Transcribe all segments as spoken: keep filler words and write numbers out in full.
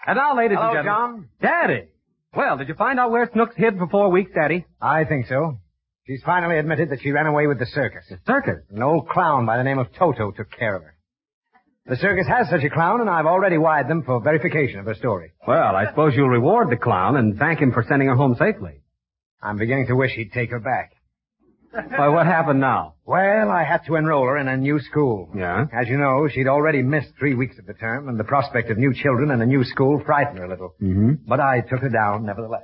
And now, ladies Hello, and gentlemen... John. Daddy! Well, did you find out where Snooks hid for four weeks, Daddy? I think so. She's finally admitted that she ran away with the circus. The circus? An old clown by the name of Toto took care of her. The circus has such a clown, and I've already wired them for verification of her story. Well, I suppose you'll reward the clown and thank him for sending her home safely. I'm beginning to wish he'd take her back. Why, what happened now? Well, I had to enroll her in a new school. Yeah? As you know, she'd already missed three weeks of the term, and the prospect of new children and a new school frightened her a little. Mm-hmm. But I took her down, nevertheless.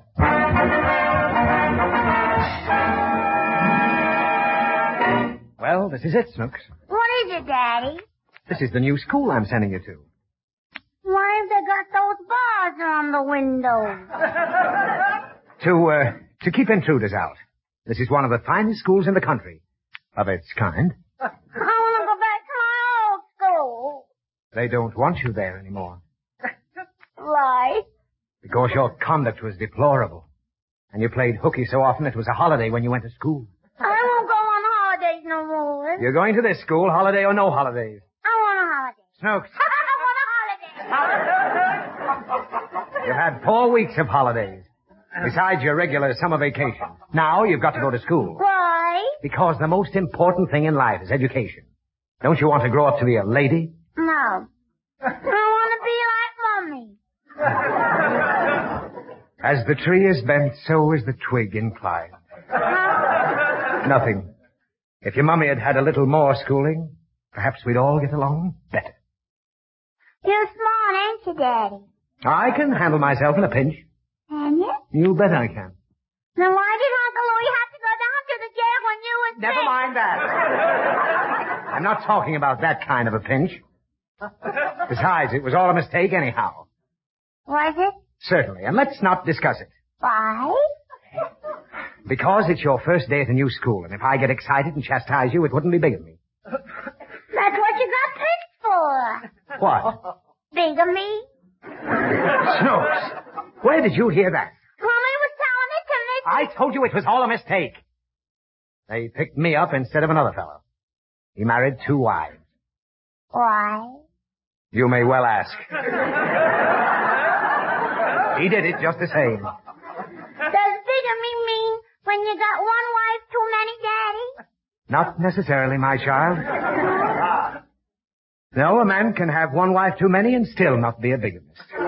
Well, this is it, Snooks. What is it, Daddy? This is the new school I'm sending you to. Why have they got those bars on the windows? To, uh, to keep intruders out. This is one of the finest schools in the country. Of its kind. I want to go back to my old school. They don't want you there anymore. Why? Because your conduct was deplorable. And you played hooky so often it was a holiday when you went to school. I won't go on holidays no more. You're going to this school, holiday or no holidays. I want a holiday. Snooks. I want a holiday. You've had four weeks of holidays. Besides your regular summer vacation. Now you've got to go to school. Why? Because the most important thing in life is education. Don't you want to grow up to be a lady? No. I want to be like Mommy. As the tree is bent, so is the twig inclined. Huh? Nothing. If your mummy had had a little more schooling, perhaps we'd all get along better. You're smart, ain't you, Daddy? I can handle myself in a pinch. Can you? You bet I can. Then why did Uncle Louie have to go down to the jail when you were Never sick? mind that. I'm not talking about that kind of a pinch. Besides, it was all a mistake anyhow. Was it? Certainly, and let's not discuss it. Why? Because it's your first day at the new school, and if I get excited and chastise you, it wouldn't be bigamy. That's what you got picked for. What? Bigamy? Snooks, where did you hear that? Mommy was telling it to me. I told you it was all a mistake. They picked me up instead of another fellow. He married two wives. Why? You may well ask. He did it just the same. Does bigamy mean when you got one wife too many, Daddy? Not necessarily, my child. No, a man can have one wife too many and still not be a bigamist. Come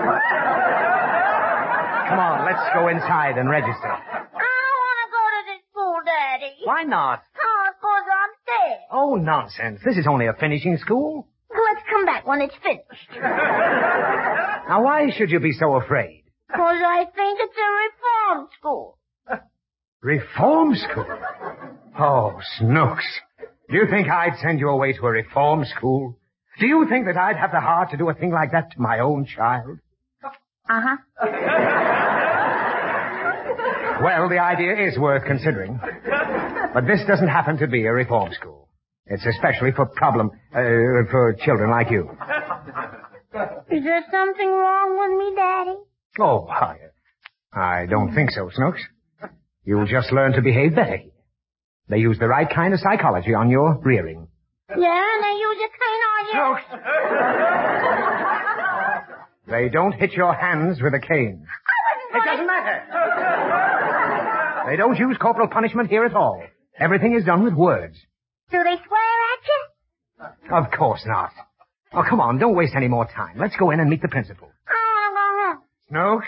on, let's go inside and register. I don't want to go to this school, Daddy. Why not? Oh, because I'm scared. Oh, nonsense. This is only a finishing school. Let's come back when it's finished. Now, why should you be so afraid? Because I think it's a reform school. Reform school? Oh, Snooks. Do you think I'd send you away to a reform school? Do you think that I'd have the heart to do a thing like that to my own child? Uh-huh. Well, the idea is worth considering. But this doesn't happen to be a reform school. It's especially for problem, uh, for children like you. Is there something wrong with me, Daddy? Oh, I, I don't think so, Snooks. You'll just learn to behave better. They use the right kind of psychology on your rearing. Yeah, and they use a cane on you. Snooks! They don't hit your hands with a cane. I It wasn't doesn't matter. They don't use corporal punishment here at all. Everything is done with words. Do they swear at you? Of course not. Oh, come on, don't waste any more time. Let's go in and meet the principal. I want to go home. Snooks?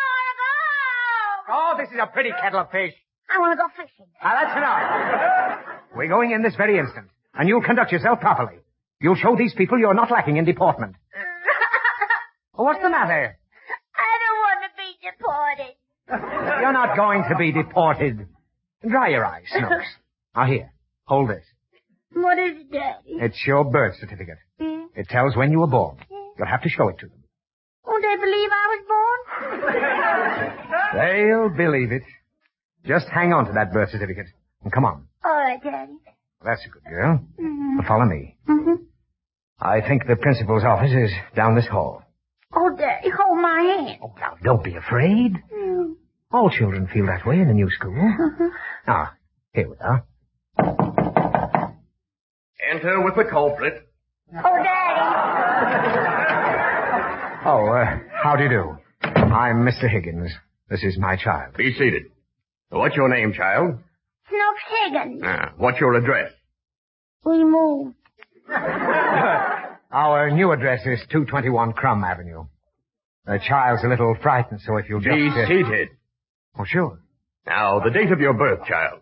I want Oh, to go home. this is a pretty kettle of fish. I want to go fishing. Now, that's enough. We're going in this very instant, and you'll conduct yourself properly. You'll show these people you're not lacking in deportment. Oh, what's the matter? I don't want to be deported. You're not going to be deported. Dry your eyes, Snooks. Now, here, hold this. What is it, Daddy? It's your birth certificate. Hmm? It tells when you were born. You'll have to show it to them. Won't they believe I was born? They'll believe it. Just hang on to that birth certificate. And come on. All right, Daddy. That's a good girl. Mm-hmm. Now follow me. Mm-hmm. I think the principal's office is down this hall. Oh, Daddy, hold my hand. Oh, now, don't be afraid. Mm. All children feel that way in the new school. Uh-huh. Now, here we are. Enter with the culprit. Oh, Daddy. Oh, uh, How do you do? I'm Mister Higgins. This is my child. Be seated. What's your name, child? Snooks Higgins. Ah, what's your address? We moved. Our new address is two twenty-one Crum Avenue. The child's a little frightened, so if you'll just... Be uh, seated. Oh, sure. Now, the date of your birth, child.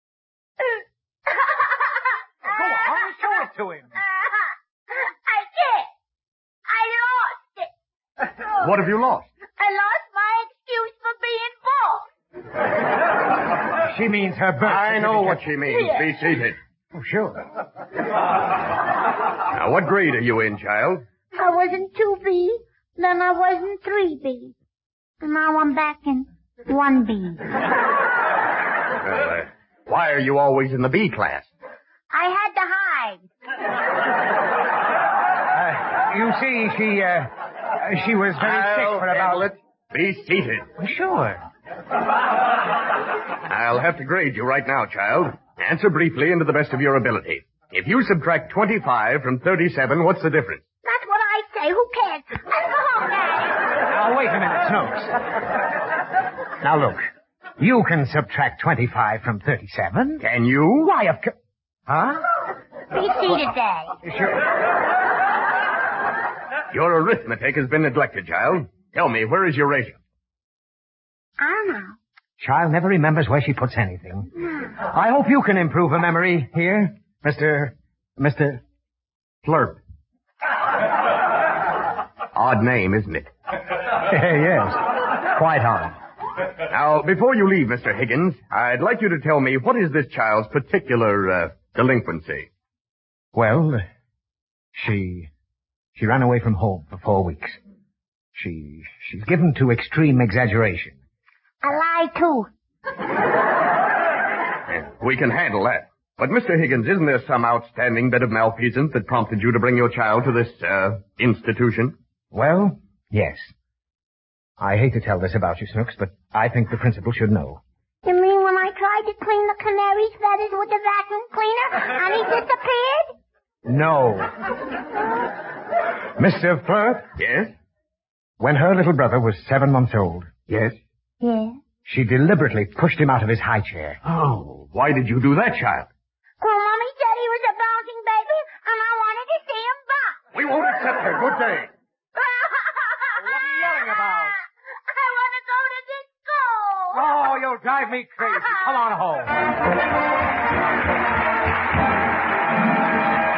Go on, show it to him. I did. I lost it. What have you lost? I lost my excuse for being born. She means her birth I know what certificate. she means. Be seated. Oh, sure. Now, what grade are you in, child? I was in two B, then I was in three B. And now I'm back in one B. Uh, why are you always in the B class? I had to hide. Uh, you see, she, uh, she was very I'll sick for handle about... it. Be seated. Sure. I'll have to grade you right now, child. Answer briefly and to the best of your ability. If you subtract twenty-five from thirty-seven, what's the difference? That's what I say. Who cares? Let's go home, Daddy. Now, wait a minute, Snooks. Now, look. You can subtract twenty-five from thirty-seven. Can you? Why, of course... Huh? Be seated, Daddy. Sure. Your arithmetic has been neglected, child. Tell me, where is your razor? I don't know. Child never remembers where she puts anything. I hope you can improve her memory here, Mister... Mister... Flirp. Odd name, isn't it? Yes. Quite odd. Now, before you leave, Mister Higgins, I'd like you to tell me what is this child's particular uh, delinquency? Well, uh, she... She ran away from home for four weeks. She... She's given to extreme exaggeration. I lie, too. Yeah, we can handle that. But, Mister Higgins, isn't there some outstanding bit of malfeasance that prompted you to bring your child to this, uh, institution? Well, yes. I hate to tell this about you, Snooks, but I think the principal should know. You mean when I tried to clean the canary's feathers with the vacuum cleaner and he disappeared? No. Mister Flirp, Yes? when her little brother was seven months old, Yes? Yeah. she deliberately pushed him out of his high chair. Oh, why did you do that, child? Well, Mommy said he was a bouncing baby, and I wanted to see him bounce. We won't accept her. Good day. What are you yelling about? I want to go to this school. Oh, you'll drive me crazy. Come on home.